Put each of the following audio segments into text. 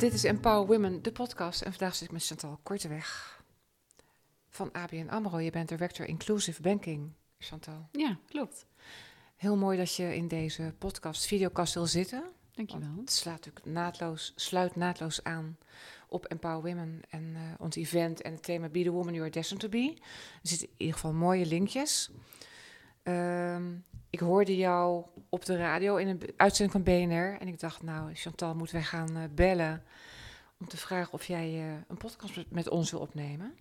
Dit is Empower Women, de podcast. En vandaag zit ik met Chantal Korteweg van ABN AMRO. Je bent director Inclusive Banking, Chantal. Ja, klopt. Heel mooi dat je in deze videocast wil zitten. Dankjewel. Het sluit naadloos aan op Empower Women en ons event en het thema Be the Woman You Are Destined to Be. Er zitten in ieder geval mooie linkjes. Ik hoorde jou op de radio in een uitzending van BNR en ik dacht, nou Chantal, moeten wij gaan bellen om te vragen of jij een podcast met ons wil opnemen.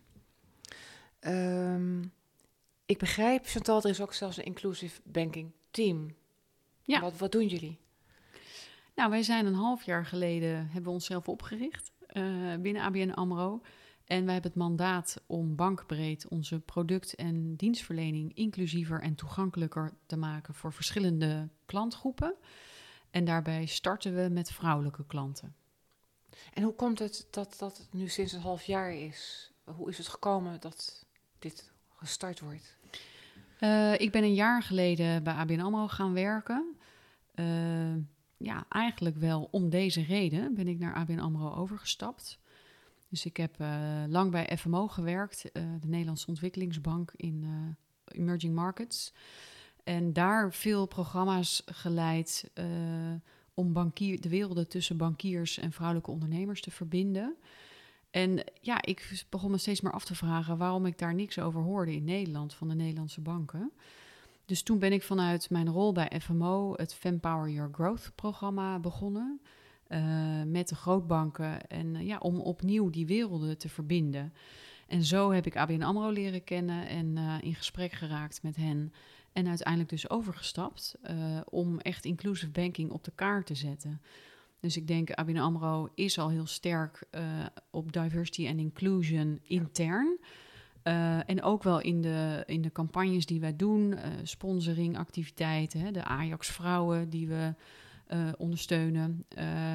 Ik begrijp, Chantal, er is ook zelfs een inclusive banking team. Ja. Wat doen jullie? Nou, wij zijn een half jaar geleden, hebben we onszelf opgericht binnen ABN AMRO. En wij hebben het mandaat om bankbreed onze product- en dienstverlening inclusiever en toegankelijker te maken voor verschillende klantgroepen. En daarbij starten we met vrouwelijke klanten. En hoe komt het dat het nu sinds een half jaar is? Hoe is het gekomen dat dit gestart wordt? Ik ben een jaar geleden bij ABN AMRO gaan werken. Eigenlijk wel om deze reden ben ik naar ABN AMRO overgestapt. Dus ik heb lang bij FMO gewerkt, de Nederlandse Ontwikkelingsbank in Emerging Markets. En daar veel programma's geleid om de werelden tussen bankiers en vrouwelijke ondernemers te verbinden. En ja, ik begon me steeds meer af te vragen waarom ik daar niks over hoorde in Nederland van de Nederlandse banken. Dus toen ben ik vanuit mijn rol bij FMO het Fempower Your Growth programma begonnen. Met de grootbanken en om opnieuw die werelden te verbinden. En zo heb ik ABN AMRO leren kennen en in gesprek geraakt met hen. En uiteindelijk dus overgestapt om echt inclusive banking op de kaart te zetten. Dus ik denk ABN AMRO is al heel sterk op diversity en inclusion intern. En ook wel in de campagnes die wij doen, sponsoringactiviteiten, de Ajax Vrouwen die we ondersteunen.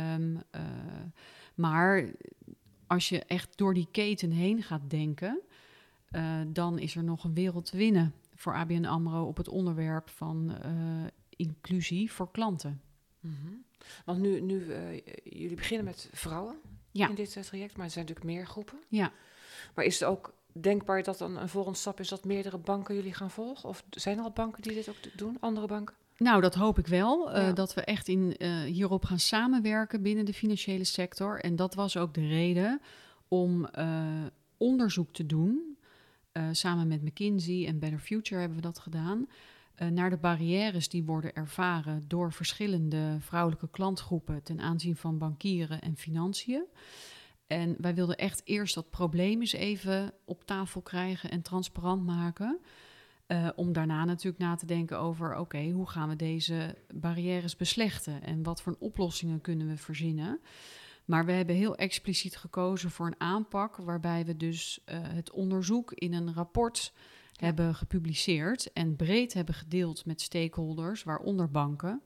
Maar als je echt door die keten heen gaat denken, dan is er nog een wereld te winnen voor ABN AMRO op het onderwerp van inclusie voor klanten. Mm-hmm. Want nu jullie beginnen met vrouwen in dit traject, maar er zijn natuurlijk meer groepen. Ja. Maar is het ook denkbaar dat dan een volgende stap is dat meerdere banken jullie gaan volgen? Of zijn er al banken die dit ook doen, andere banken? Nou, dat hoop ik wel. Dat we echt hierop gaan samenwerken binnen de financiële sector. En dat was ook de reden om onderzoek te doen. Samen met McKinsey en Better Future hebben we dat gedaan. Naar de barrières die worden ervaren door verschillende vrouwelijke klantgroepen ten aanzien van bankieren en financiën. En wij wilden echt eerst dat probleem eens even op tafel krijgen en transparant maken. Om daarna natuurlijk na te denken over, oké, hoe gaan we deze barrières beslechten? En wat voor oplossingen kunnen we verzinnen? Maar we hebben heel expliciet gekozen voor een aanpak waarbij we dus het onderzoek in een rapport hebben gepubliceerd en breed hebben gedeeld met stakeholders, waaronder banken.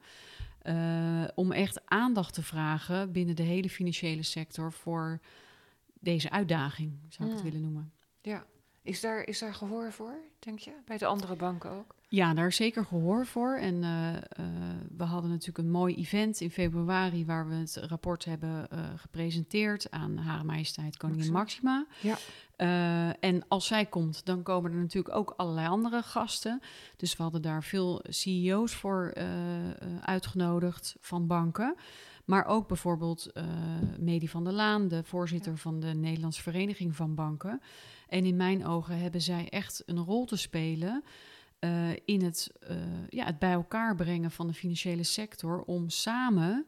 Om echt aandacht te vragen binnen de hele financiële sector voor deze uitdaging, zou ik het willen noemen. Ja. Is daar gehoor voor, denk je? Bij de andere banken ook? Ja, daar is zeker gehoor voor. En we hadden natuurlijk een mooi event in februari waar we het rapport hebben gepresenteerd aan Hare Majesteit Koningin Máxima. Ja. En als zij komt, dan komen er natuurlijk ook allerlei andere gasten. Dus we hadden daar veel CEO's voor uitgenodigd van banken. Maar ook bijvoorbeeld Medi van der Laan, de voorzitter van de Nederlandse Vereniging van Banken. En in mijn ogen hebben zij echt een rol te spelen in het bij elkaar brengen van de financiële sector om samen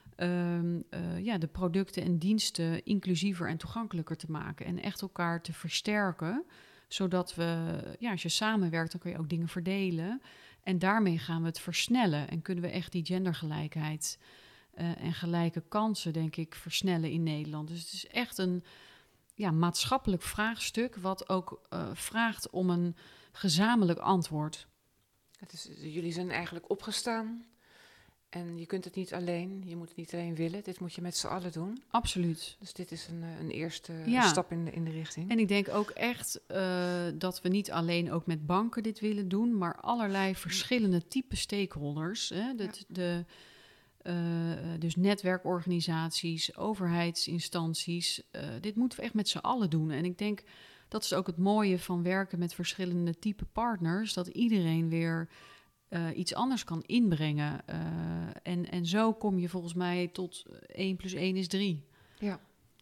de producten en diensten inclusiever en toegankelijker te maken. En echt elkaar te versterken, zodat we, als je samenwerkt, dan kun je ook dingen verdelen. En daarmee gaan we het versnellen en kunnen we echt die gendergelijkheid en gelijke kansen, denk ik, versnellen in Nederland. Dus het is echt een maatschappelijk vraagstuk wat ook vraagt om een gezamenlijk antwoord. Jullie zijn eigenlijk opgestaan en je kunt het niet alleen. Je moet het niet alleen willen. Dit moet je met z'n allen doen. Absoluut. Dus dit is een eerste stap in de richting. En ik denk ook echt dat we niet alleen ook met banken dit willen doen, maar allerlei verschillende type stakeholders. Hè? Dus netwerkorganisaties, overheidsinstanties. Dit moeten we echt met z'n allen doen. En ik denk, dat is ook het mooie van werken met verschillende type partners, dat iedereen weer iets anders kan inbrengen. En zo kom je volgens mij tot 1 + 1 = 3. Ja.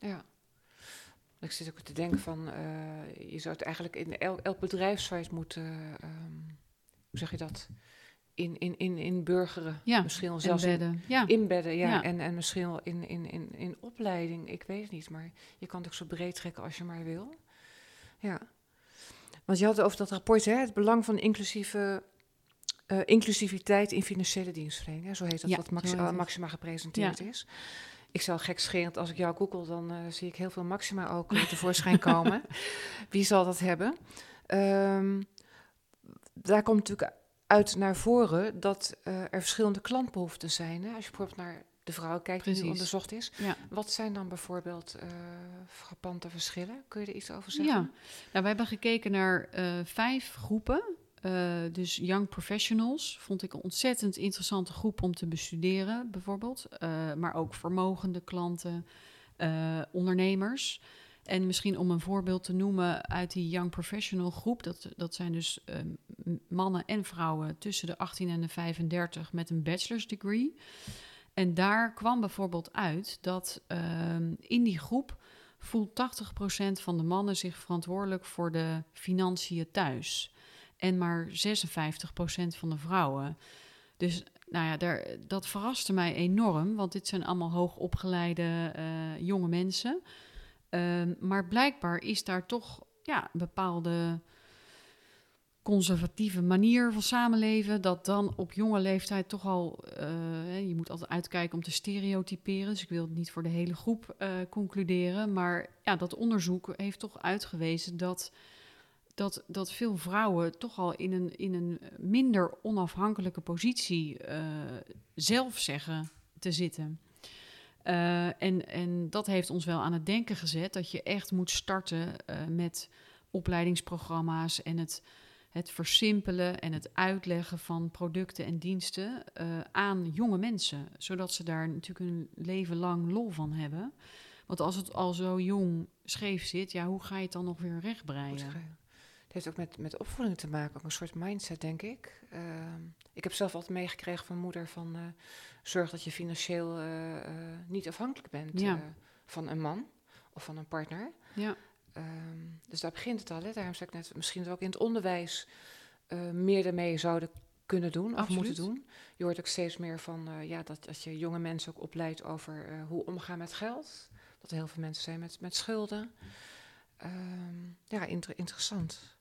Ik zit ook te denken van, je zou het eigenlijk in elk bedrijf zou je het moeten, hoe zeg je dat? In burgeren. Ja, misschien wel zelfs inbedden. En misschien wel in opleiding. Ik weet het niet, maar je kan het ook zo breed trekken als je maar wil. Ja. Want je had het over dat rapport, hè, het belang van inclusiviteit in financiële dienstverlening. Hè? Zo heet dat, wat Maxima gepresenteerd is. Ik zou gekscherend, als ik jou google, dan zie ik heel veel Maxima ook tevoorschijn komen. Wie zal dat hebben? Daar komt natuurlijk uit naar voren dat er verschillende klantbehoeften zijn. Hè? Als je bijvoorbeeld naar de vrouw kijkt die nu onderzocht is. Ja. Wat zijn dan bijvoorbeeld frappante verschillen? Kun je er iets over zeggen? Ja, nou, we hebben gekeken naar 5 groepen. Dus young professionals vond ik een ontzettend interessante groep om te bestuderen, bijvoorbeeld. Maar ook vermogende klanten, ondernemers. En misschien om een voorbeeld te noemen uit die young professional groep. Dat zijn dus mannen en vrouwen tussen de 18 en de 35 met een bachelor's degree. En daar kwam bijvoorbeeld uit dat in die groep voelt 80% van de mannen zich verantwoordelijk voor de financiën thuis. En maar 56% van de vrouwen. Dus nou ja, dat verraste mij enorm, want dit zijn allemaal hoogopgeleide jonge mensen. Maar blijkbaar is daar toch een bepaalde conservatieve manier van samenleven, dat dan op jonge leeftijd toch al, je moet altijd uitkijken om te stereotyperen, dus ik wil het niet voor de hele groep concluderen, maar ja, dat onderzoek heeft toch uitgewezen dat veel vrouwen toch al in een minder onafhankelijke positie zelf zeggen te zitten. En dat heeft ons wel aan het denken gezet, dat je echt moet starten met opleidingsprogramma's en het versimpelen en het uitleggen van producten en diensten aan jonge mensen. Zodat ze daar natuurlijk een leven lang lol van hebben. Want als het al zo jong scheef zit, hoe ga je het dan nog weer rechtbreien? Het heeft ook met opvoeding te maken, ook een soort mindset, denk ik. Ik heb zelf altijd meegekregen van moeder van zorg dat je financieel niet afhankelijk bent van een man of van een partner. Ja. Dus daar begint het al. Hè? Daarom zei ik net, misschien dat we ook in het onderwijs meer ermee zouden kunnen doen of moeten doen. Je hoort ook steeds meer van dat je jonge mensen ook opleidt over hoe omgaan met geld. Dat er heel veel mensen zijn met schulden. Interessant.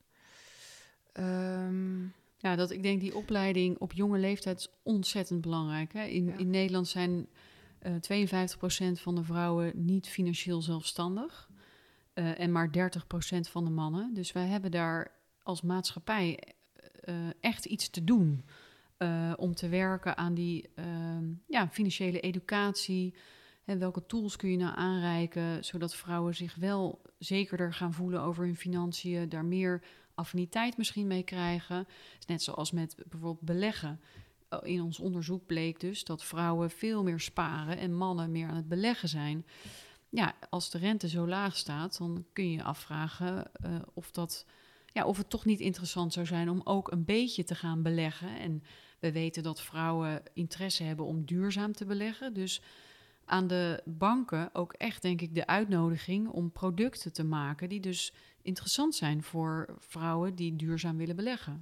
Ik denk die opleiding op jonge leeftijd is ontzettend belangrijk. Hè? In Nederland zijn 52% van de vrouwen niet financieel zelfstandig. En maar 30% van de mannen. Dus wij hebben daar als maatschappij echt iets te doen. Om te werken aan die financiële educatie. En welke tools kun je nou aanreiken, zodat vrouwen zich wel zekerder gaan voelen over hun financiën, daar meer affiniteit misschien mee krijgen. Net zoals met bijvoorbeeld beleggen. In ons onderzoek bleek dus dat vrouwen veel meer sparen en mannen meer aan het beleggen zijn. Ja, als de rente zo laag staat, dan kun je je afvragen of het toch niet interessant zou zijn om ook een beetje te gaan beleggen. En we weten dat vrouwen interesse hebben om duurzaam te beleggen. Dus aan de banken ook echt, denk ik, de uitnodiging om producten te maken die dus interessant zijn voor vrouwen die duurzaam willen beleggen.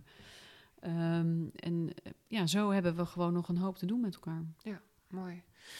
Zo hebben we gewoon nog een hoop te doen met elkaar. Ja, mooi.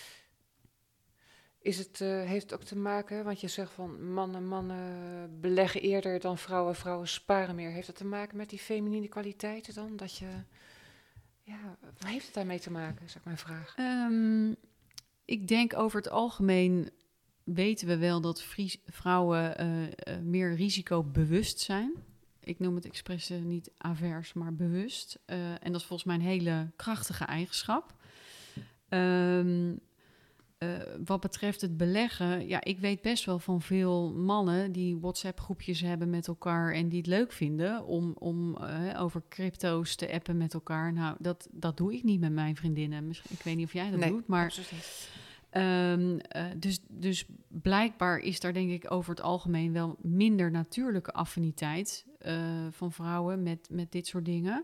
Heeft het ook te maken, want je zegt van mannen beleggen eerder dan vrouwen sparen meer. Heeft dat te maken met die feminine kwaliteiten dan? Wat heeft het daarmee te maken, is ook mijn vraag. Ik denk over het algemeen weten we wel dat vrouwen meer risicobewust zijn. Ik noem het expres niet avers, maar bewust. En dat is volgens mij een hele krachtige eigenschap. wat betreft het beleggen, ja, ik weet best wel van veel mannen die WhatsApp-groepjes hebben met elkaar en die het leuk vinden om over crypto's te appen met elkaar. Nou, dat doe ik niet met mijn vriendinnen. Misschien, ik weet niet of jij dat doet, maar absoluut niet. Dus blijkbaar is daar denk ik over het algemeen wel minder natuurlijke affiniteit van vrouwen met dit soort dingen.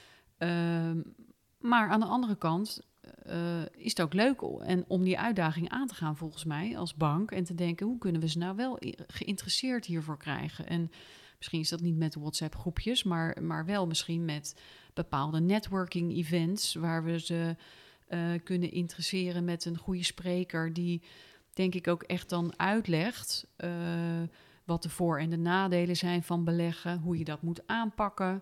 Maar aan de andere kant is het ook leuk om die uitdaging aan te gaan volgens mij als bank. En te denken, hoe kunnen we ze nou wel geïnteresseerd hiervoor krijgen? En misschien is dat niet met WhatsApp groepjes, maar wel misschien met bepaalde networking events waar we ze kunnen interesseren met een goede spreker die denk ik ook echt dan uitlegt wat de voor- en de nadelen zijn van beleggen, hoe je dat moet aanpakken.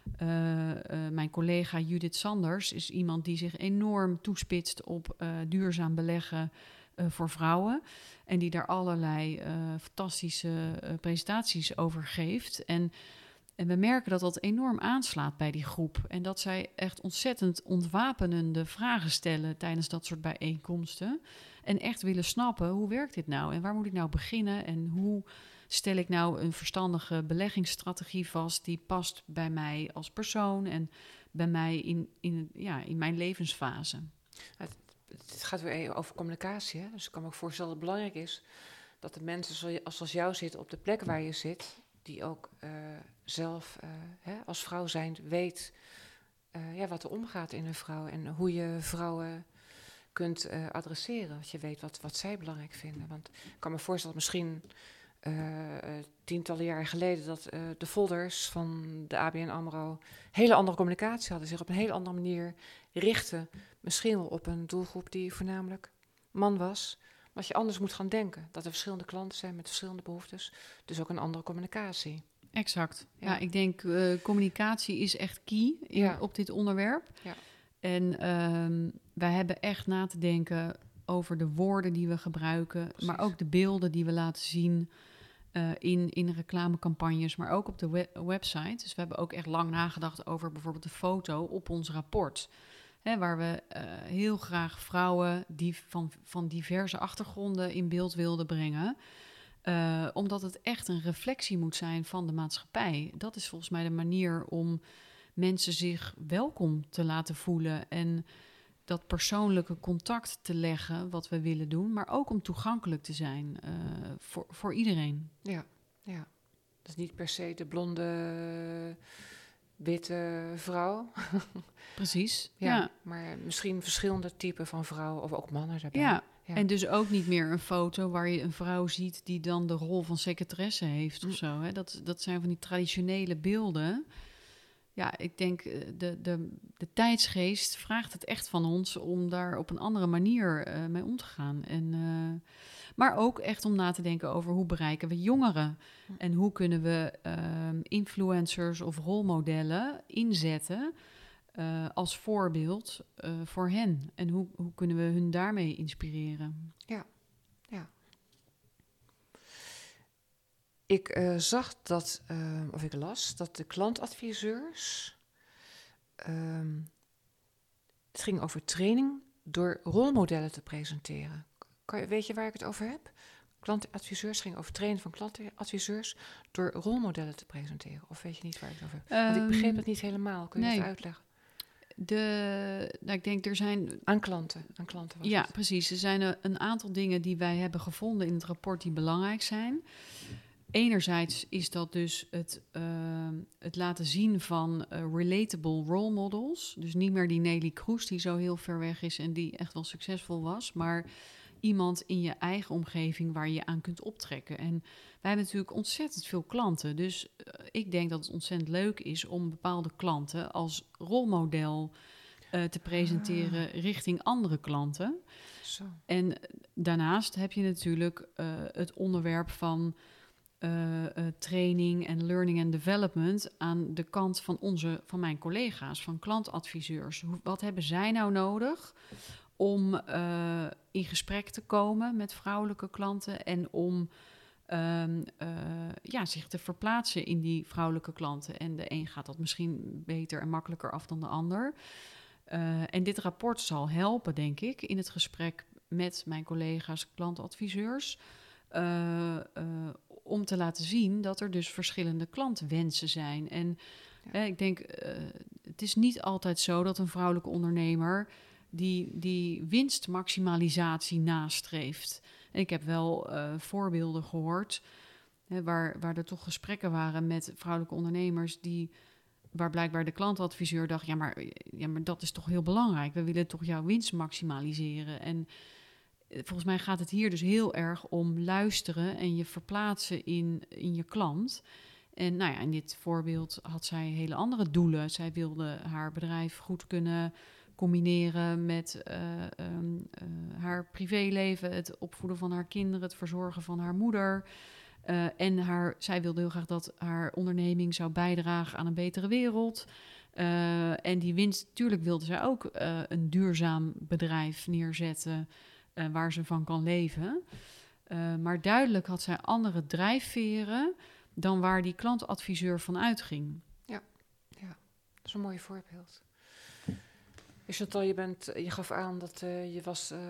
Mijn collega Judith Sanders is iemand die zich enorm toespitst op duurzaam beleggen voor vrouwen. En die daar allerlei fantastische presentaties over geeft. En we merken dat enorm aanslaat bij die groep. En dat zij echt ontzettend ontwapenende vragen stellen tijdens dat soort bijeenkomsten. En echt willen snappen, hoe werkt dit nou? En waar moet ik nou beginnen? En hoe stel ik nou een verstandige beleggingsstrategie vast die past bij mij als persoon en bij mij in mijn levensfase? Het gaat weer even over communicatie. Hè? Dus ik kan me ook voorstellen dat het belangrijk is dat de mensen zoals jou zitten op de plek waar je zit, die ook zelf als vrouw zijn weet wat er omgaat in een vrouw en hoe je vrouwen kunt adresseren. Dat je weet wat zij belangrijk vinden. Want ik kan me voorstellen dat misschien tientallen jaren geleden dat de folders van de ABN AMRO hele andere communicatie hadden, zich op een hele andere manier richten. Misschien wel op een doelgroep die voornamelijk man was. Maar dat je anders moet gaan denken. Dat er verschillende klanten zijn met verschillende behoeftes. Dus ook een andere communicatie. Exact. Ja, ik denk communicatie is echt key op dit onderwerp. Ja. En wij hebben echt na te denken over de woorden die we gebruiken, precies, maar ook de beelden die we laten zien in reclamecampagnes, maar ook op de website. Dus we hebben ook echt lang nagedacht over bijvoorbeeld de foto op ons rapport. Waar we heel graag vrouwen die van diverse achtergronden in beeld wilden brengen. Omdat het echt een reflectie moet zijn van de maatschappij. Dat is volgens mij de manier om mensen zich welkom te laten voelen en dat persoonlijke contact te leggen wat we willen doen, maar ook om toegankelijk te zijn voor iedereen. Ja. Dat is niet per se de blonde, witte vrouw. Precies, ja. Maar misschien verschillende typen van vrouwen of ook mannen daarbij. Ja, en dus ook niet meer een foto waar je een vrouw ziet die dan de rol van secretaresse heeft of zo. Hè? Dat zijn van die traditionele beelden. Ja, ik denk de tijdsgeest vraagt het echt van ons om daar op een andere manier mee om te gaan. Maar ook echt om na te denken over hoe bereiken we jongeren. En hoe kunnen we influencers of rolmodellen inzetten als voorbeeld voor hen. En hoe kunnen we hun daarmee inspireren? Ja. Ik zag dat, of ik las, dat de klantadviseurs, het ging over training door rolmodellen te presenteren. Weet je waar ik het over heb? Klantadviseurs ging over trainen van klantadviseurs door rolmodellen te presenteren. Of weet je niet waar ik het over heb? Want ik begreep het niet helemaal. Kun je het uitleggen? Ik denk er zijn... Aan klanten was ja, het. Precies. Er zijn een aantal dingen die wij hebben gevonden in het rapport die belangrijk zijn. Enerzijds is dat dus het laten zien van relatable role models. Dus niet meer die Nelly Kroes die zo heel ver weg is en die echt wel succesvol was, maar iemand in je eigen omgeving waar je aan kunt optrekken. En wij hebben natuurlijk ontzettend veel klanten. Dus ik denk dat het ontzettend leuk is om bepaalde klanten als rolmodel te presenteren richting andere klanten. Zo. En daarnaast heb je natuurlijk het onderwerp van training en learning and development aan de kant van mijn collega's, van klantadviseurs. Wat hebben zij nou nodig om in gesprek te komen met vrouwelijke klanten en om zich te verplaatsen in die vrouwelijke klanten. En de een gaat dat misschien beter en makkelijker af dan de ander. En dit rapport zal helpen, denk ik, in het gesprek met mijn collega's klantadviseurs. Om te laten zien dat er dus verschillende klantwensen zijn. En ik denk, het is niet altijd zo dat een vrouwelijke ondernemer die winstmaximalisatie nastreeft. En ik heb wel voorbeelden gehoord waar er toch gesprekken waren met vrouwelijke ondernemers waar blijkbaar de klantadviseur dacht, ja, maar dat is toch heel belangrijk. We willen toch jouw winst maximaliseren. En volgens mij gaat het hier dus heel erg om luisteren en je verplaatsen in je klant. En nou ja, in dit voorbeeld had zij hele andere doelen. Zij wilde haar bedrijf goed kunnen combineren met haar privéleven, het opvoeden van haar kinderen, het verzorgen van haar moeder. En zij wilde heel graag dat haar onderneming zou bijdragen aan een betere wereld. En die winst, natuurlijk wilde zij ook een duurzaam bedrijf neerzetten waar ze van kan leven. Maar duidelijk had zij andere drijfveren dan waar die klantadviseur van uitging. Ja, dat is een mooi voorbeeld. Chantal, je gaf aan dat je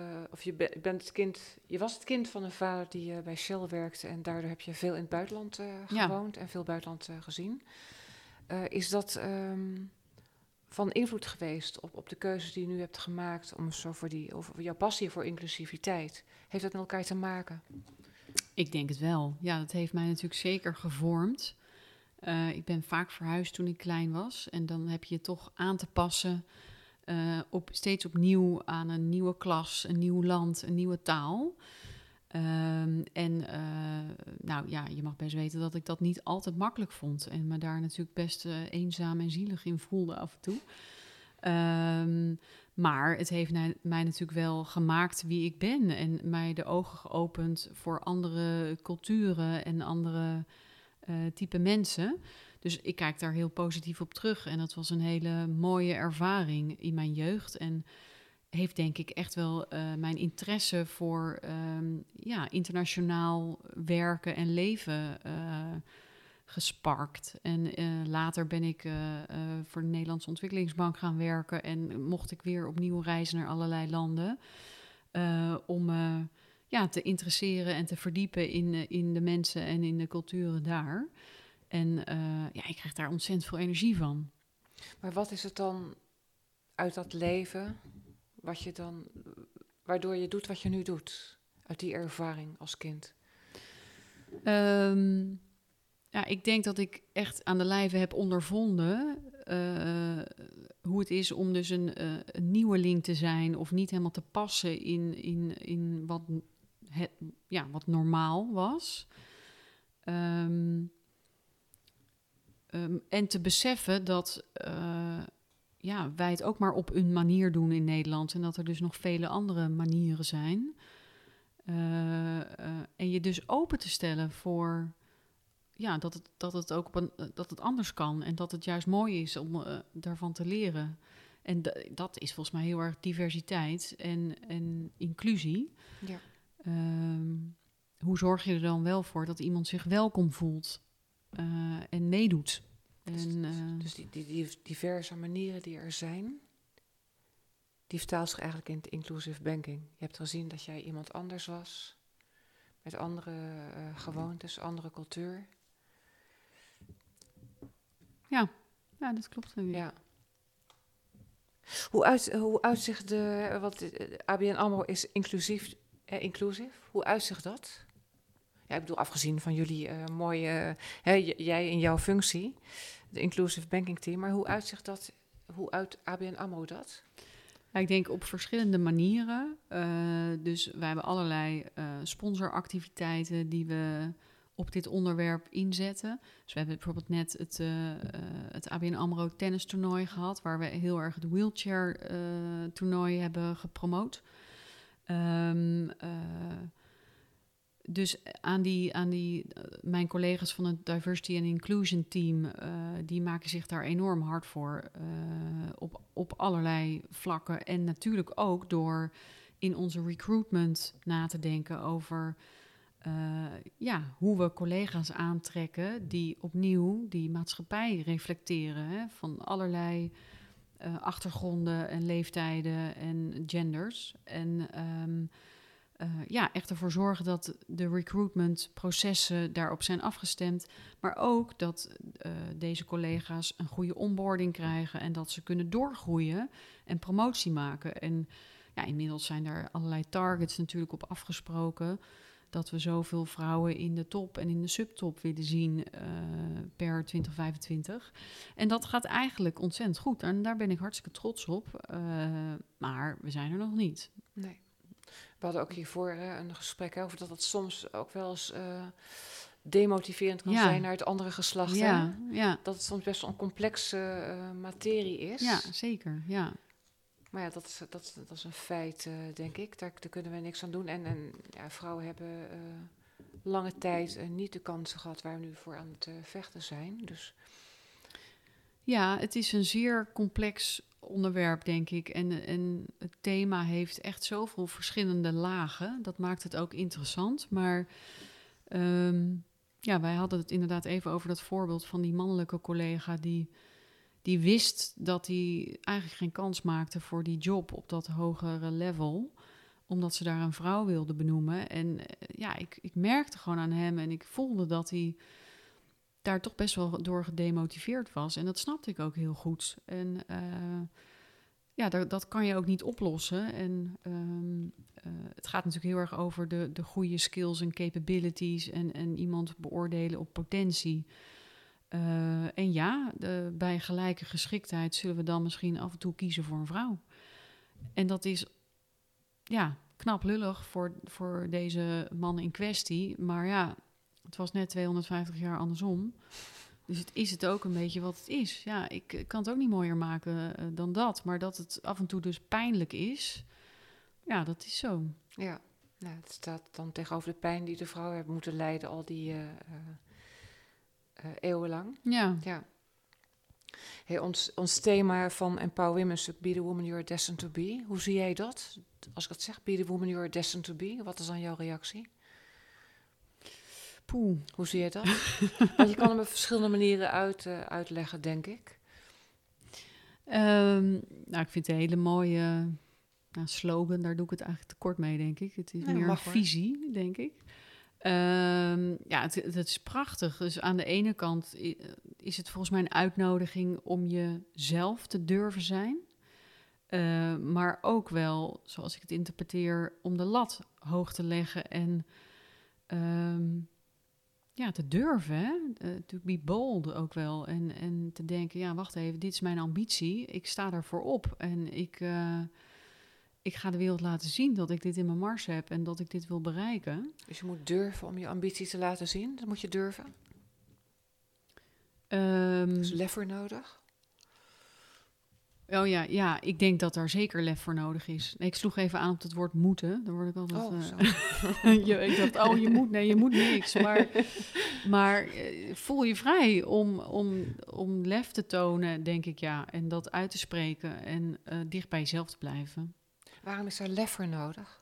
was het kind van een vader die bij Shell werkte en daardoor heb je veel in het buitenland gewoond en veel buitenland gezien. Is dat van invloed geweest op de keuzes die je nu hebt gemaakt om zo over jouw passie voor inclusiviteit? Heeft dat met elkaar te maken? Ik denk het wel. Ja, dat heeft mij natuurlijk zeker gevormd. Ik ben vaak verhuisd toen ik klein was en dan heb je toch aan te passen steeds opnieuw aan een nieuwe klas, een nieuw land, een nieuwe taal. Je mag best weten dat ik dat niet altijd makkelijk vond. En me daar natuurlijk best eenzaam en zielig in voelde af en toe. Maar het heeft mij natuurlijk wel gemaakt wie ik ben. En mij de ogen geopend voor andere culturen en andere type mensen. Dus ik kijk daar heel positief op terug. En dat was een hele mooie ervaring in mijn jeugd. En heeft denk ik echt wel mijn interesse voor internationaal werken en leven gesparkt. En later ben ik voor de Nederlandse Ontwikkelingsbank gaan werken. En mocht ik weer opnieuw reizen naar allerlei landen. Om te interesseren en te verdiepen in de mensen en in de culturen daar. En ik krijg daar ontzettend veel energie van. Maar wat is het dan uit dat leven waardoor je doet wat je nu doet? Uit die ervaring als kind? Ik denk dat ik echt aan de lijve heb ondervonden hoe het is om dus een nieuweling te zijn of niet helemaal te passen in wat normaal was. En te beseffen dat wij het ook maar op een manier doen in Nederland. En dat er dus nog vele andere manieren zijn. En je dus open te stellen voor dat het anders kan. En dat het juist mooi is om daarvan te leren. En dat is volgens mij heel erg diversiteit en inclusie. Ja. Hoe zorg je er dan wel voor dat iemand zich welkom voelt en meedoet? Dus die diverse manieren die er zijn, die vertaalt zich eigenlijk in het inclusive banking. Je hebt gezien dat jij iemand anders was, met andere gewoontes, andere cultuur. Ja, dat klopt. Ja. Hoe uitzicht ABN AMRO is inclusief. Hoe uitzicht dat? Ja, ik bedoel, afgezien van jullie mooie, jij in jouw functie, de inclusive banking team, maar hoe uitzicht dat? Hoe uit ABN AMRO dat? Ik denk op verschillende manieren. Dus wij hebben allerlei sponsoractiviteiten die we op dit onderwerp inzetten. Dus we hebben bijvoorbeeld net het ABN AMRO tennistoernooi gehad, waar we heel erg het wheelchair toernooi hebben gepromoot. Dus mijn collega's van het Diversity and Inclusion team, die maken zich daar enorm hard voor op allerlei vlakken. En natuurlijk ook door in onze recruitment na te denken over hoe we collega's aantrekken die opnieuw die maatschappij reflecteren. Van allerlei achtergronden en leeftijden en genders. En echt ervoor zorgen dat de recruitmentprocessen daarop zijn afgestemd. Maar ook dat deze collega's een goede onboarding krijgen en dat ze kunnen doorgroeien en promotie maken. En ja, inmiddels zijn daar allerlei targets natuurlijk op afgesproken. Dat we zoveel vrouwen in de top en in de subtop willen zien per 2025. En dat gaat eigenlijk ontzettend goed. En daar ben ik hartstikke trots op. Maar we zijn er nog niet. Nee. We hadden ook hiervoor een gesprek over dat het soms ook wel eens demotiverend kan zijn naar het andere geslacht. Ja, hè? ja. Dat het soms best wel een complexe materie is. Ja, zeker. Ja. Maar ja, dat is een feit, denk ik. Daar kunnen we niks aan doen. En vrouwen hebben lange tijd niet de kansen gehad waar we nu voor aan het vechten zijn. Dus Ja, het is een zeer complex onderwerp, denk ik. En het thema heeft echt zoveel verschillende lagen. Dat maakt het ook interessant. Maar wij hadden het inderdaad even over dat voorbeeld van die mannelijke collega die wist dat hij eigenlijk geen kans maakte voor die job op dat hogere level, omdat ze daar een vrouw wilde benoemen. En ik merkte gewoon aan hem en ik voelde dat hij daar toch best wel door gedemotiveerd was. En dat snapte ik ook heel goed. En dat kan je ook niet oplossen. En het gaat natuurlijk heel erg over de goede skills en capabilities en iemand beoordelen op potentie. Bij gelijke geschiktheid zullen we dan misschien af en toe kiezen voor een vrouw. En dat is knap lullig voor deze man in kwestie. Maar ja, het was net 250 jaar andersom. Dus het is het ook een beetje wat het is. Ja, ik kan het ook niet mooier maken dan dat. Maar dat het af en toe dus pijnlijk is, ja, dat is zo. Ja, het staat dan tegenover de pijn die de vrouwen hebben moeten lijden al die eeuwenlang. Ja. Hey, ons thema van Empower Women is Be the Woman You're Destined to Be. Hoe zie jij dat? Als ik het zeg, Be the Woman You're Destined to Be. Wat is dan jouw reactie? Poeh. Hoe zie je dat? Want je kan hem op verschillende manieren uitleggen, denk ik. Ik vind het een hele mooie slogan. Daar doe ik het eigenlijk te kort mee, denk ik. Het is meer een visie, denk ik. Het is prachtig. Dus aan de ene kant is het volgens mij een uitnodiging om jezelf te durven zijn. Maar ook wel, zoals ik het interpreteer, om de lat hoog te leggen en te durven. Hè? To be bold ook wel. En te denken, wacht even, dit is mijn ambitie. Ik sta daarvoor op en ik ga de wereld laten zien dat ik dit in mijn mars heb en dat ik dit wil bereiken. Dus je moet durven om je ambitie te laten zien? Dat moet je durven? Is lef voor nodig? Oh ja, ik denk dat daar zeker lef voor nodig is. Nee, ik sloeg even aan op het woord moeten. Dan word ik altijd... ik dacht, je moet. Nee, je moet niks. Maar voel je vrij om lef te tonen, denk ik, ja. En dat uit te spreken en dicht bij jezelf te blijven. Waarom is er lef voor nodig?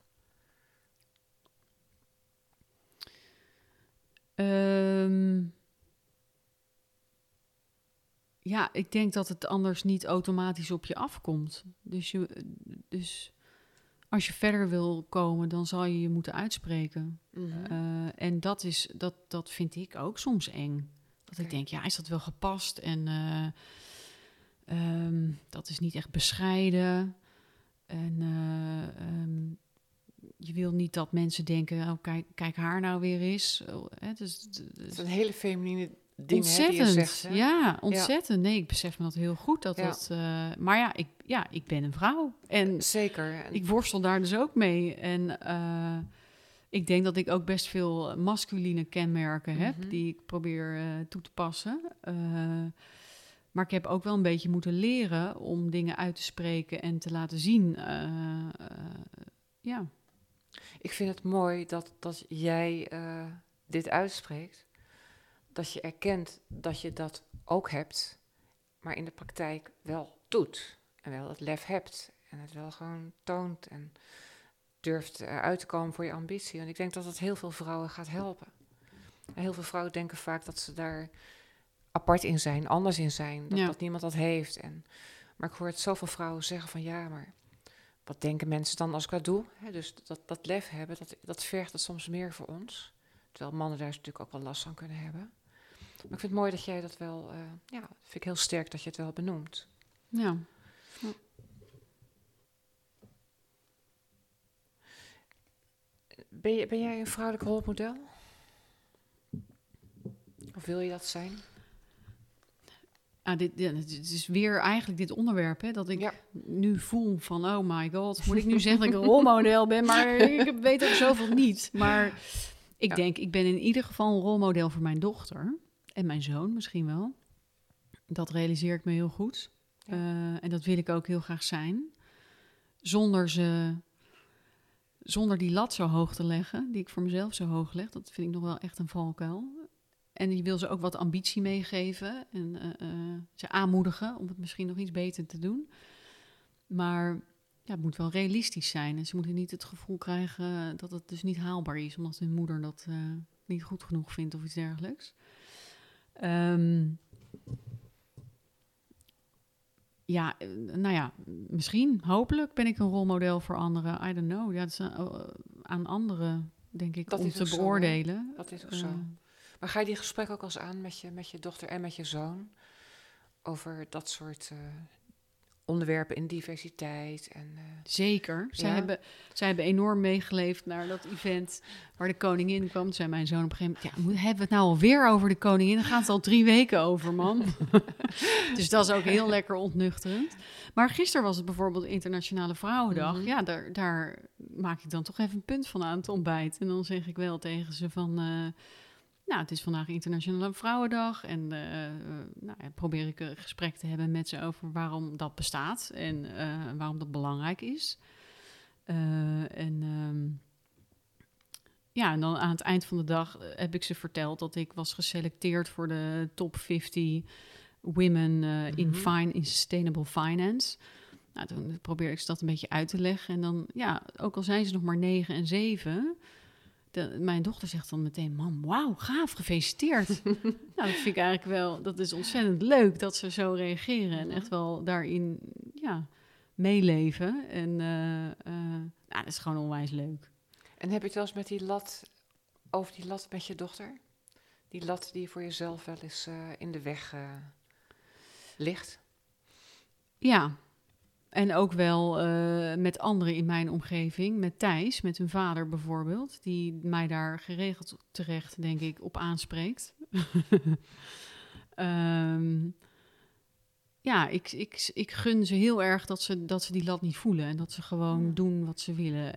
Ik denk dat het anders niet automatisch op je afkomt. Dus als je verder wil komen, dan zal je je moeten uitspreken. Mm-hmm. En dat vind ik ook soms eng. Dat ik denk, is dat wel gepast? En dat is niet echt bescheiden. En je wil niet dat mensen denken, kijk haar nou weer eens. Dus het is een hele feminine dingen ontzettend, die je zegt. Hè? Ja, ontzettend. Nee, ik besef me dat heel goed. Maar ik ben een vrouw. En zeker. Ik worstel daar dus ook mee. En ik denk dat ik ook best veel masculine kenmerken heb die ik probeer toe te passen. Maar ik heb ook wel een beetje moeten leren om dingen uit te spreken en te laten zien. Ik vind het mooi dat jij dit uitspreekt. Dat je erkent dat je dat ook hebt, maar in de praktijk wel doet. En wel het lef hebt. En het wel gewoon toont en durft uit te komen voor je ambitie. En ik denk dat het heel veel vrouwen gaat helpen. En heel veel vrouwen denken vaak dat ze daar apart in zijn, anders in zijn. Dat niemand dat heeft. Maar ik hoor het zoveel vrouwen zeggen van ja, maar wat denken mensen dan als ik dat doe? Hè, dus dat lef hebben, dat vergt het soms meer voor ons. Terwijl mannen daar natuurlijk ook wel last van kunnen hebben. Maar ik vind het mooi dat jij dat wel, vind ik heel sterk dat je het wel benoemt. Ja. Ben jij een vrouwelijk rolmodel? Of wil je dat zijn? Het is weer eigenlijk dit onderwerp, hè, dat ik nu voel van, oh my god, moet ik nu zeggen dat ik een rolmodel ben? Maar ik weet ook zoveel niet. Maar ik denk, ik ben in ieder geval een rolmodel voor mijn dochter en mijn zoon misschien wel. Dat realiseer ik me heel goed. Ja. En dat wil ik ook heel graag zijn. Zonder die lat zo hoog te leggen, die ik voor mezelf zo hoog leg. Dat vind ik nog wel echt een valkuil. En je wil ze ook wat ambitie meegeven en ze aanmoedigen om het misschien nog iets beter te doen. Maar het moet wel realistisch zijn. En ze moeten niet het gevoel krijgen dat het dus niet haalbaar is, omdat hun moeder dat niet goed genoeg vindt of iets dergelijks. Misschien, hopelijk ben ik een rolmodel voor anderen. I don't know. Ja, dat is aan anderen, denk ik, dat om te beoordelen. Zo, dat is ook zo. Maar ga je die gesprek ook eens aan met je dochter en met je zoon? Over dat soort onderwerpen in diversiteit. Zeker. Zij hebben enorm meegeleefd naar dat event waar de koningin kwam. Toen zei mijn zoon op een gegeven moment, hebben we het nou alweer over de koningin? Dan gaat het al 3 weken over, man. Dus dat is ook heel lekker ontnuchterend. Maar gisteren was het bijvoorbeeld Internationale Vrouwendag. Mm-hmm. Ja, daar maak ik dan toch even een punt van aan het ontbijt. En dan zeg ik wel tegen ze van... het is vandaag Internationale Vrouwendag en probeer ik een gesprek te hebben met ze over waarom dat bestaat en waarom dat belangrijk is. En dan aan het eind van de dag heb ik ze verteld dat ik was geselecteerd voor de top 50 women in sustainable finance. Nou, toen probeer ik ze dat een beetje uit te leggen. En dan, ook al zijn ze nog maar 9 en 7... mijn dochter zegt dan meteen, mam, wauw, gaaf, gefeliciteerd. Dat vind ik eigenlijk wel, dat is ontzettend leuk dat ze zo reageren en echt wel daarin meeleven. En dat is gewoon onwijs leuk. En heb je het wel eens met over die lat met je dochter? Die lat die voor jezelf wel eens in de weg ligt? Ja. En ook wel met anderen in mijn omgeving, met Thijs, met hun vader bijvoorbeeld, die mij daar geregeld terecht, denk ik, op aanspreekt. Ik gun ze heel erg dat ze die lat niet voelen en dat ze gewoon doen wat ze willen.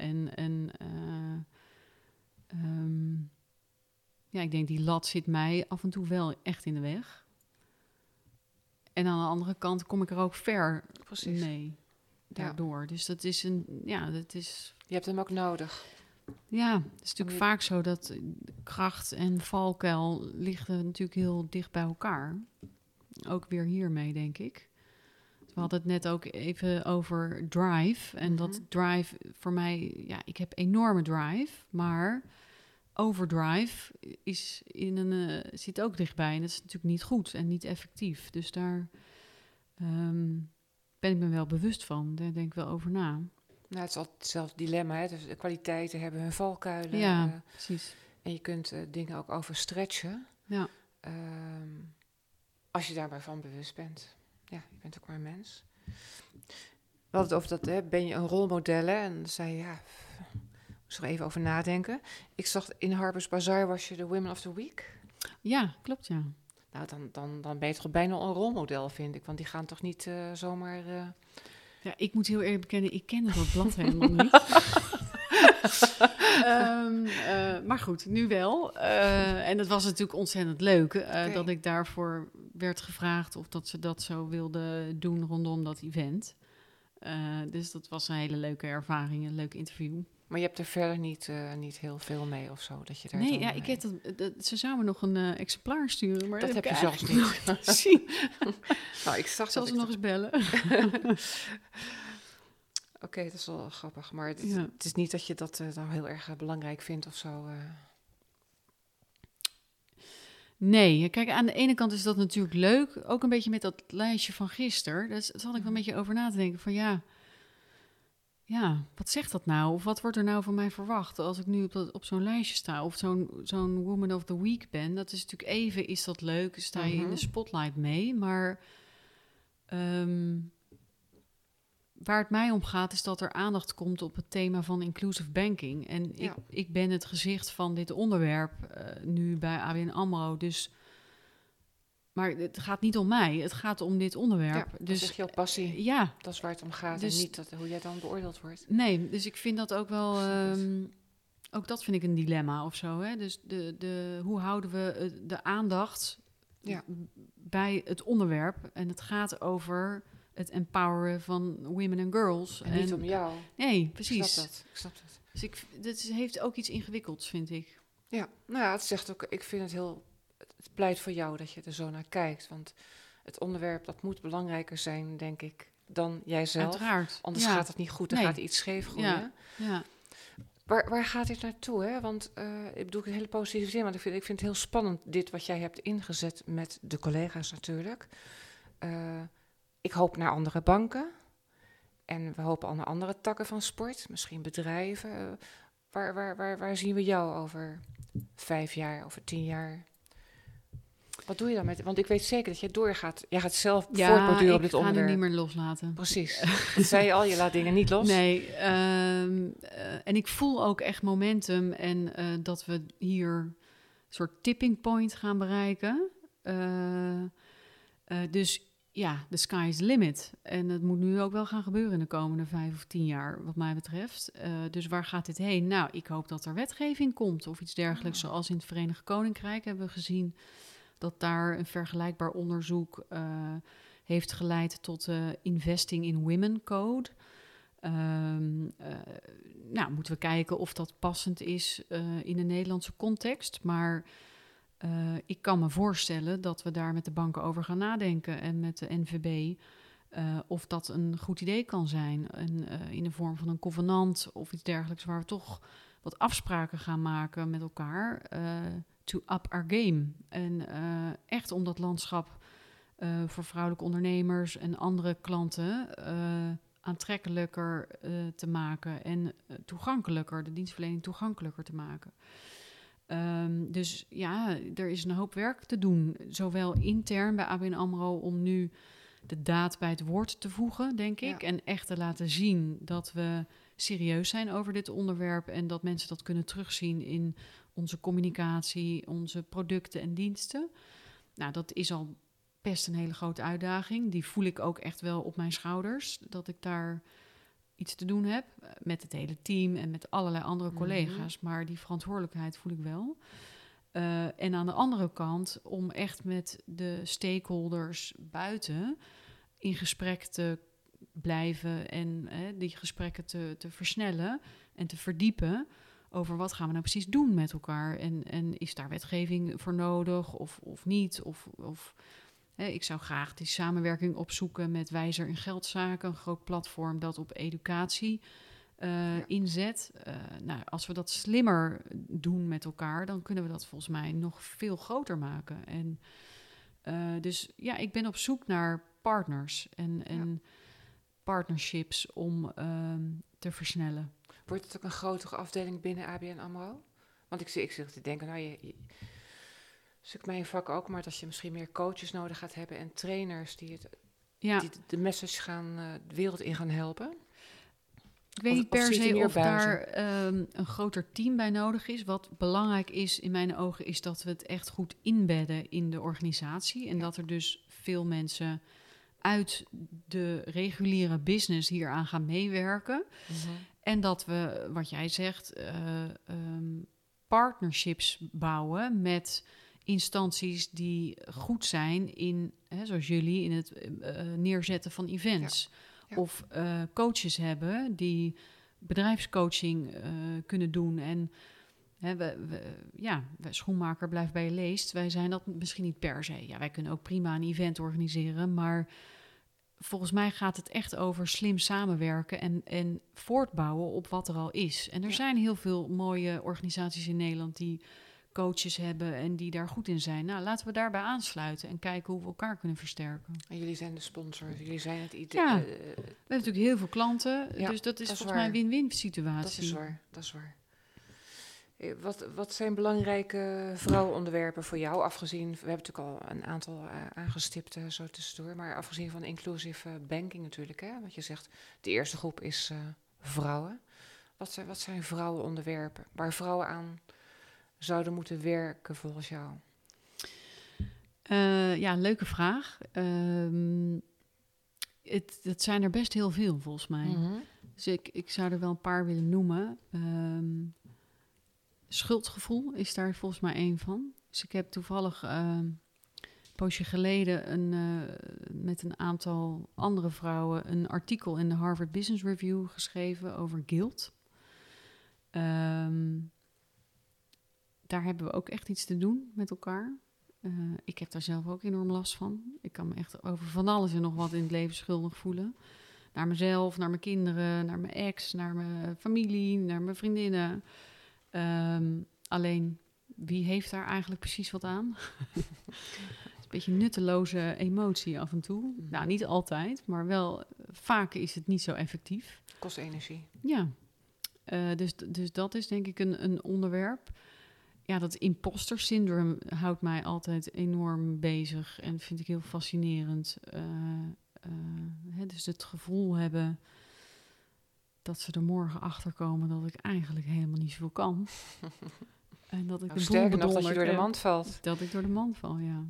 Ik denk die lat zit mij af en toe wel echt in de weg. En aan de andere kant kom ik er ook ver mee. Daardoor. Ja. Dus dat is Je hebt hem ook nodig. Ja, het is natuurlijk vaak zo dat kracht en valkuil liggen natuurlijk heel dicht bij elkaar. Ook weer hiermee, denk ik. We hadden het net ook even over drive. En dat drive voor mij... ik heb enorme drive, maar overdrive zit ook dichtbij. En dat is natuurlijk niet goed en niet effectief. Dus daar... ben ik me wel bewust van. Daar denk ik wel over na. Nou, het is altijd hetzelfde dilemma. Hè? Dus de kwaliteiten hebben hun valkuilen. Ja, precies. En je kunt dingen ook overstretchen. Ja. Als je daarbij van bewust bent. Ja, je bent ook maar een mens. We hadden het over dat, ben je een rolmodel? En dan zei je, moest er even over nadenken. Ik zag in Harper's Bazaar was je de Women of the Week. Ja, klopt, ja. Nou, dan ben je toch bijna een rolmodel, vind ik. Want die gaan toch niet zomaar... Ja, ik moet heel eerlijk bekennen, ik ken dat blad helemaal niet. Maar goed, nu wel. En het was natuurlijk ontzettend leuk dat ik daarvoor werd gevraagd... of dat ze dat zo wilden doen rondom dat event. Dus dat was een hele leuke ervaring, een leuk interview. Maar je hebt er verder niet heel veel mee of zo? Dat je daar ik heb ze zouden nog een exemplaar sturen. Maar dat heb je zelfs niet gezien. Nou, ik zag zal ze nog eens bellen. Oké, dat is wel grappig. Maar het is niet dat je dat nou heel erg belangrijk vindt of zo. Nee, kijk, aan de ene kant is dat natuurlijk leuk. Ook een beetje met dat lijstje van gisteren. Daar zat ik wel een beetje over na te denken. Van ja, wat zegt dat nou? Of wat wordt er nou van mij verwacht als ik nu op zo'n lijstje sta? Of zo'n Woman of the Week ben? Dat is natuurlijk even, is dat leuk? Sta je in de spotlight mee? Maar waar het mij om gaat is dat er aandacht komt op het thema van inclusive banking. En ik ben het gezicht van dit onderwerp nu bij ABN AMRO. Dus, maar het gaat niet om mij, het gaat om dit onderwerp. Ja, dus dat is jouw passie. Ja. Dat is waar het om gaat Dus, en niet hoe jij dan beoordeeld wordt. Nee, dus ik vind dat ook wel... ook dat vind ik een dilemma of zo. Hè? Dus hoe houden we de aandacht bij het onderwerp? En het gaat over het empoweren van women en girls. En niet om jou. Nee, precies. Ik snap dat. Dus dit heeft ook iets ingewikkelds, vind ik. Ja, nou ja, het zegt ook... Ik vind het heel... Het pleit voor jou dat je er zo naar kijkt. Want het onderwerp, dat moet belangrijker zijn, denk ik, dan jijzelf. Uiteraard. Anders gaat het niet goed. Dan gaat iets scheef groeien. Ja. Waar gaat dit naartoe? Hè? Want ik bedoel het hele positieve zin. Want ik vind het heel spannend, dit wat jij hebt ingezet met de collega's natuurlijk. Ik hoop naar andere banken. En we hopen al naar andere takken van sport. Misschien bedrijven. Waar zien we jou over 5 jaar, over 10 jaar? Wat doe je dan met... Want ik weet zeker dat jij doorgaat. Jij gaat zelf voortborduren op dit onderwerp. Ja, ik ga hem niet meer loslaten. Precies. Dat zei je al, je laat dingen niet los. Nee, en ik voel ook echt momentum en dat we hier een soort tipping point gaan bereiken. Dus ja, the sky is the limit. En het moet nu ook wel gaan gebeuren in de komende 5 of 10 jaar, wat mij betreft. Dus waar gaat dit heen? Nou, ik hoop dat er wetgeving komt of iets dergelijks. Zoals in het Verenigd Koninkrijk hebben we gezien dat daar een vergelijkbaar onderzoek heeft geleid tot Investing in Women Code. Nou, moeten we kijken of dat passend is in de Nederlandse context. Maar ik kan me voorstellen dat we daar met de banken over gaan nadenken en met de NVB of dat een goed idee kan zijn. In de vorm van een convenant of iets dergelijks, waar we toch wat afspraken gaan maken met elkaar to up our game. En echt om dat landschap voor vrouwelijke ondernemers en andere klanten aantrekkelijker te maken en toegankelijker, de dienstverlening toegankelijker te maken. Dus ja, er is een hoop werk te doen, zowel intern bij ABN AMRO om nu de daad bij het woord te voegen, denk ik. En echt te laten zien dat we serieus zijn over dit onderwerp en dat mensen dat kunnen terugzien in onze communicatie, onze producten en diensten. Nou, dat is al best een hele grote uitdaging. Die voel ik ook echt wel op mijn schouders, dat ik daar iets te doen heb met het hele team en met allerlei andere collega's. Maar die verantwoordelijkheid voel ik wel. En aan de andere kant om echt met de stakeholders buiten in gesprek te blijven en die gesprekken te versnellen en te verdiepen over wat gaan we nou precies doen met elkaar. En is daar wetgeving voor nodig of niet? Of ik zou graag die samenwerking opzoeken met Wijzer in Geldzaken, een groot platform dat op educatie inzet. Nou, als we dat slimmer doen met elkaar, dan kunnen we dat volgens mij nog veel groter maken. En dus ja, ik ben op zoek naar partners en partnerships om te versnellen. Wordt het ook een grotere afdeling binnen ABN AMRO? Want ik zit te denken, nou, zoek mij een vak ook, maar dat je misschien meer coaches nodig gaat hebben en trainers die de message de wereld in gaan helpen. Ik weet niet per se of daar een groter team bij nodig is. Wat belangrijk is in mijn ogen is dat we het echt goed inbedden in de organisatie. En dat er dus veel mensen uit de reguliere business hieraan gaan meewerken. Mm-hmm. En dat we, wat jij zegt, partnerships bouwen met instanties die goed zijn in, zoals jullie, in het neerzetten van events. Ja. Ja. Of coaches hebben die bedrijfscoaching kunnen doen. En schoenmaker blijft bij je leest. Wij zijn dat misschien niet per se. Ja, wij kunnen ook prima een event organiseren, maar volgens mij gaat het echt over slim samenwerken en voortbouwen op wat er al is. En er zijn heel veel mooie organisaties in Nederland die coaches hebben en die daar goed in zijn. Nou, laten we daarbij aansluiten en kijken hoe we elkaar kunnen versterken. En jullie zijn de sponsors, jullie zijn het idee. Ja, we hebben natuurlijk heel veel klanten, dus dat is volgens mij een win-win situatie. Dat is waar. Wat zijn belangrijke vrouwenonderwerpen voor jou? Afgezien, we hebben natuurlijk al een aantal aangestipt zo tussendoor, maar afgezien van inclusive banking natuurlijk, hè? Want je zegt, de eerste groep is vrouwen. Wat zijn vrouwenonderwerpen waar vrouwen aan zouden moeten werken volgens jou? Leuke vraag. Het zijn er best heel veel volgens mij. Mm-hmm. Dus ik zou er wel een paar willen noemen. Schuldgevoel is daar volgens mij één van. Dus ik heb toevallig een poosje geleden met een aantal andere vrouwen een artikel in de Harvard Business Review geschreven over guilt. Daar hebben we ook echt iets te doen met elkaar. Ik heb daar zelf ook enorm last van. Ik kan me echt over van alles en nog wat in het leven schuldig voelen. Naar mezelf, naar mijn kinderen, naar mijn ex, naar mijn familie, naar mijn vriendinnen. Alleen, wie heeft daar eigenlijk precies wat aan? Het is een beetje een nutteloze emotie af en toe. Nou, niet altijd, maar wel vaak is het niet zo effectief. Kost energie. Ja, dus dat is denk ik een onderwerp. Ja, dat imposter syndroom houdt mij altijd enorm bezig en vind ik heel fascinerend. Dus het gevoel hebben dat ze er morgen achter komen dat ik eigenlijk helemaal niet zoveel kan. En dat ik sterker nog, dat je door de mand valt. Dat ik door de mand val, ja.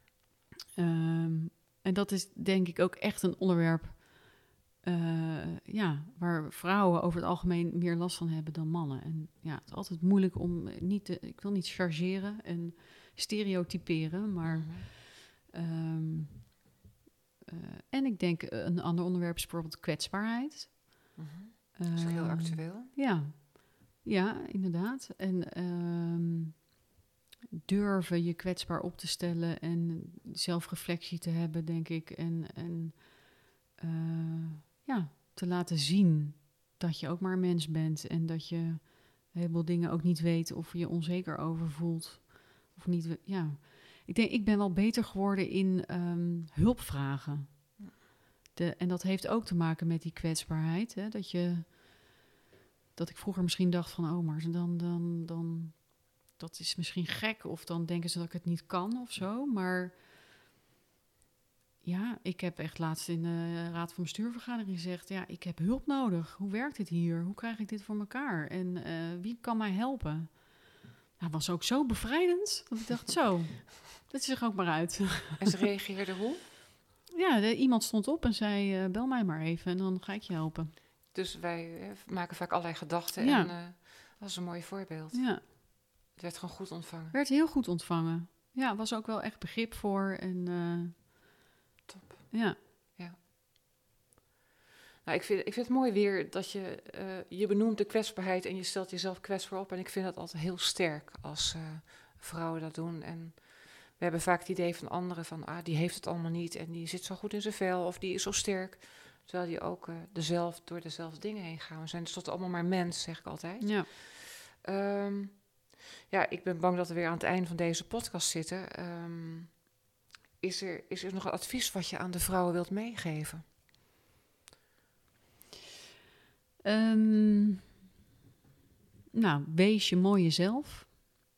En dat is denk ik ook echt een onderwerp waar vrouwen over het algemeen meer last van hebben dan mannen. En ja, het is altijd moeilijk om ik wil niet chargeren en stereotyperen, maar en ik denk een ander onderwerp is bijvoorbeeld kwetsbaarheid. Mm-hmm. Dat is ook heel actueel. Ja, inderdaad. En durven je kwetsbaar op te stellen en zelfreflectie te hebben, denk ik. En te laten zien dat je ook maar een mens bent en dat je een heleboel dingen ook niet weet of je onzeker over voelt. Of niet, ja. Ik ben wel beter geworden in hulp vragen. En dat heeft ook te maken met die kwetsbaarheid. Hè? Dat ik vroeger misschien dacht van, oh, maar dan dat is misschien gek. Of dan denken ze dat ik het niet kan of zo. Maar ja, ik heb echt laatst in de Raad van Bestuurvergadering gezegd, ja, ik heb hulp nodig. Hoe werkt dit hier? Hoe krijg ik dit voor elkaar? En wie kan mij helpen? Nou, was ook zo bevrijdend. Dat ik dacht, zo, dat is er ook maar uit. En ze reageerde hoe? Ja, iemand stond op en zei, bel mij maar even en dan ga ik je helpen. Dus wij maken vaak allerlei gedachten Ja. en dat is een mooi voorbeeld. Ja. Het werd gewoon goed ontvangen. Werd heel goed ontvangen. Ja, was ook wel echt begrip voor en top. Ja. Nou, ik vind het mooi weer dat je benoemt de kwetsbaarheid en je stelt jezelf kwetsbaar op. En ik vind dat altijd heel sterk als vrouwen dat doen. En we hebben vaak het idee van anderen van, die heeft het allemaal niet en die zit zo goed in zijn vel of die is zo sterk. Terwijl die ook door dezelfde dingen heen gaan. We zijn tenslotte allemaal maar mens, zeg ik altijd. Ja. Ik ben bang dat we weer aan het einde van deze podcast zitten. Is er nog een advies wat je aan de vrouwen wilt meegeven? Wees je mooie zelf.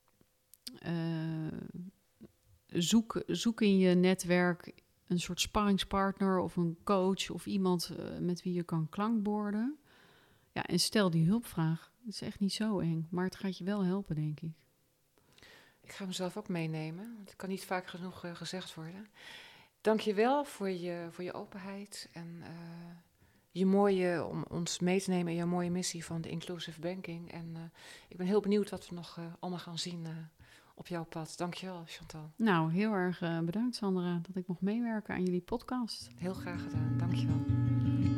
Zoek in je netwerk een soort sparringspartner of een coach of iemand met wie je kan klankborden. Ja, en stel die hulpvraag. Het is echt niet zo eng, maar het gaat je wel helpen, denk ik. Ik ga mezelf ook meenemen, want het kan niet vaak genoeg gezegd worden. Dank je wel voor je openheid en om ons mee te nemen in je mooie missie van de Inclusive Banking. En ik ben heel benieuwd wat we nog allemaal gaan zien op jouw pad. Dank je wel, Chantal. Nou, heel erg bedankt, Sandra, dat ik mocht meewerken aan jullie podcast. Heel graag gedaan, dank je wel.